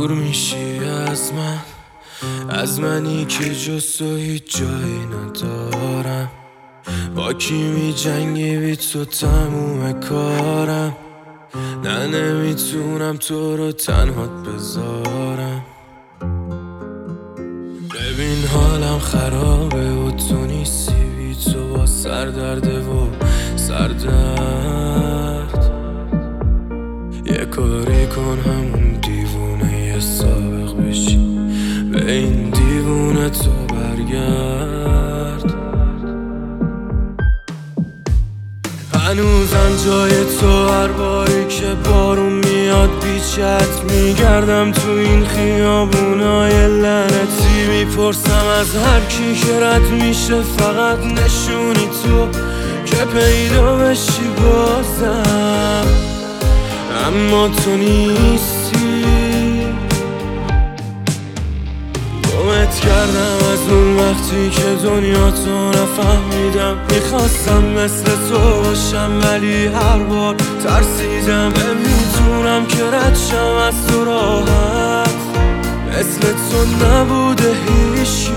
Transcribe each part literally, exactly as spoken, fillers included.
دور میشی از من، از منی که جز تو هیچ جایی ندارم. با کی می جنگی بی تو تموم کارم. نه نمیتونم تو رو تنهات بذارم. ببین حالم خرابه و تو نیستی، بی تو با سردرده و سردرد. یه کاری کن همون دیوونه یه سابق بشی، به این دیوونه تو برگرد. هنوزم جای تو هر باری که بارون میاد بیچت میگردم تو این خیابونای لعنتی. میپرسم از هر کی که رد میشه فقط نشونی تو که پیدا بشی بازم، اما تو نیستی. گمت کردم از اون وقتی که دنیا تو نفهمیدم. میخواستم مثل تو باشم ولی هر بار ترسیدم. نمیتونم که رد شم از تو راحت، مثل تو نبوده هیچی.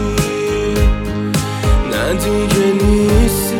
نه دیگه نیستی.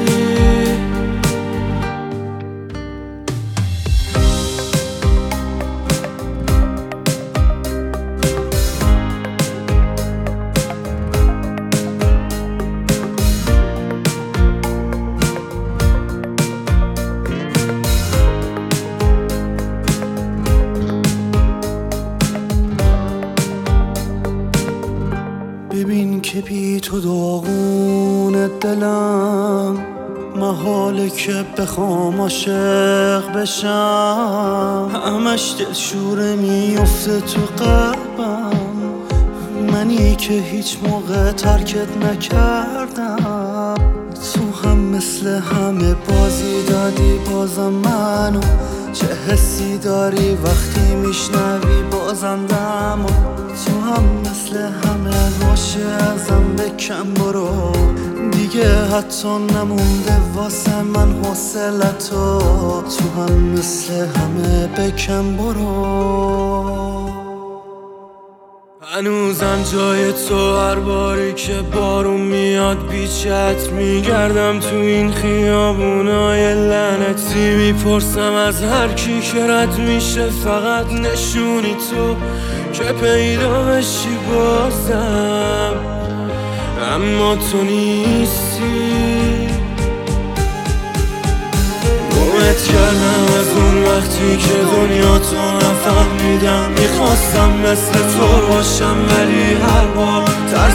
ببین که بی تو داغون دلم، محاله که بخوام عاشق بشم. همش دلشوره میفته تو قلبم، منی که هیچ موقع ترکت نکردم. تو هم مثل همه بازی دادی بازم منو، چه حسی داری وقتی میشنوی بازندم. تو هم مثل همه باشه ازم بکن برو، دیگه حتی نمونده واسه من حوصلتو. تو هم مثل همه بکن برو. هنوزم جای تو هر باری که بارون میاد بیچت میگردم تو این خیابونای لعنتی. میپرسم از هر کی که رد میشه فقط نشونی تو که پیدا بشی بازم، اما تو نیستی. گمت کردم از اون وقتی که دنیا تو نفهمیدم. میخواستم مثل تو باشم ولی هر بار